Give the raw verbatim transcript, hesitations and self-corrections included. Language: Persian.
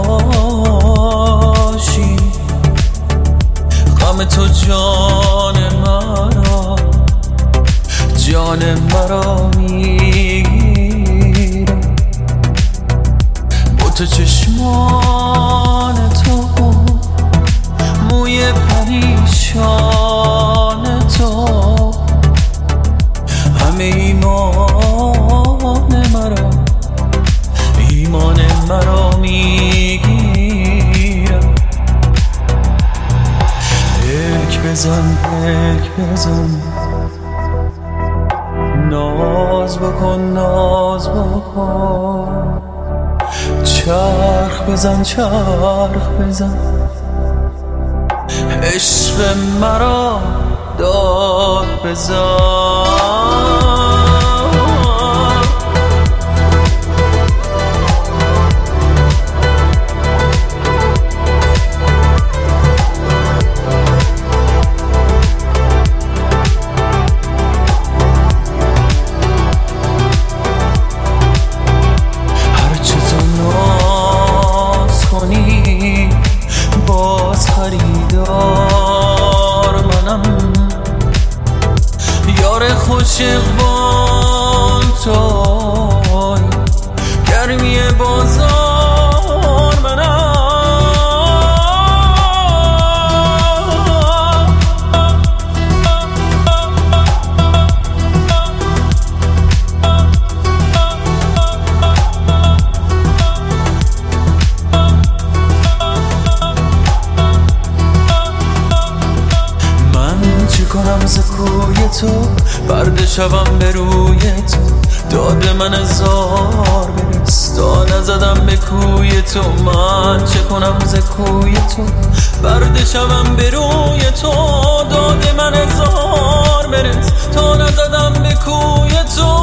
باشی، غم تو جان مرا جان مرا میگیره. با تو چشمان تو موی پریشان تو همه ایمان مرا ایمان مرا میگیره. پلک بزن پلک بزن ناز بکن ناز بکن، چرخ بزن چرخ بزن، عشق مرا داد بزن. هرچه تو ناز کنی باز خریدار منم، یار خوش اقبال توی گرمی بازار منم. من چی کنم ز کوی تو، برد شبم به روی تو، داد من هزار برس تا نزدم به کوی تو. من چه کنم ز کوی تو، برد شبم به روی تو، داد من هزار برس تا نزدم به کوی تو.